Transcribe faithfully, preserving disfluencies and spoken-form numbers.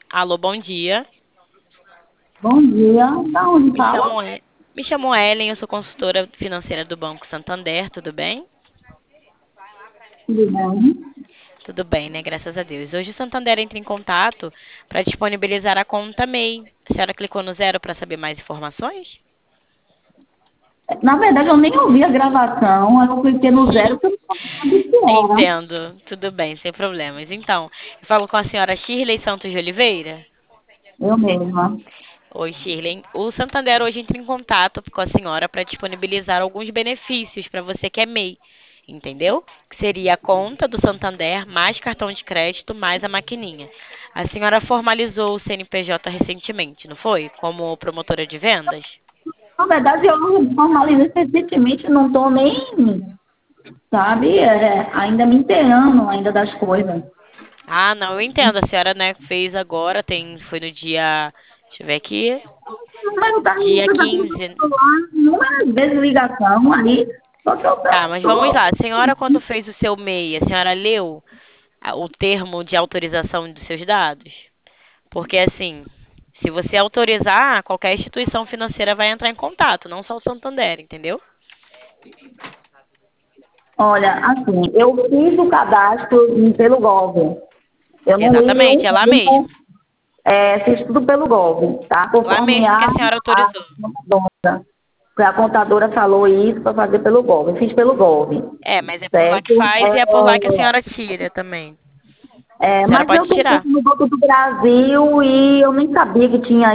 Alô, bom dia. Bom dia. Da onde Me fala? chamo, E- Me chamo Ellen, eu sou consultora financeira do Banco Santander, tudo bem? Tudo bem? Tudo bem, né? Graças a Deus. Hoje o Santander entra em contato para disponibilizar a conta M E I. A senhora clicou no zero para saber mais informações? Na verdade, eu nem ouvi a gravação. Eu cliquei no zero porque eu não sabia o que era. Entendo, tudo bem, sem problemas. Então, eu falo com a senhora Shirley Santos de Oliveira. Eu mesma. Oi, Shirley. O Santander hoje entra em contato com a senhora para disponibilizar alguns benefícios para você que é M E I, entendeu? Que seria a conta do Santander, mais cartão de crédito, mais a maquininha. A senhora formalizou o C N P J recentemente, não foi? Como promotora de vendas? Na verdade, eu formalizei recentemente, não estou nem, sabe, é, ainda me inteirando ainda das coisas. Ah, não, eu entendo. A senhora, né, fez agora, tem, foi no dia, deixa eu ver aqui, Mas não está me dia quinze. inúmeras vezes ligação aí, só que eu Tá, mas vamos estou. lá. A senhora, quando fez o seu M E I, a senhora leu a- o termo de autorização dos seus dados? Porque, assim, se você autorizar, qualquer instituição financeira vai entrar em contato, não só o Santander, entendeu? Olha, assim, eu fiz o cadastro pelo Golpe. Eu não li nenhum Exatamente, é lá mesmo. É, fiz tudo pelo Golpe, tá? Lá Conforme mesmo que a, a senhora a autorizou. contadora. A contadora falou isso para fazer pelo Golpe. Fiz pelo Golpe, É, mas é por lá que certo? faz e é por lá que a senhora tira também. É, A é, senhora mas eu pode tenho tirar. conta no Banco do Brasil e eu nem sabia que tinha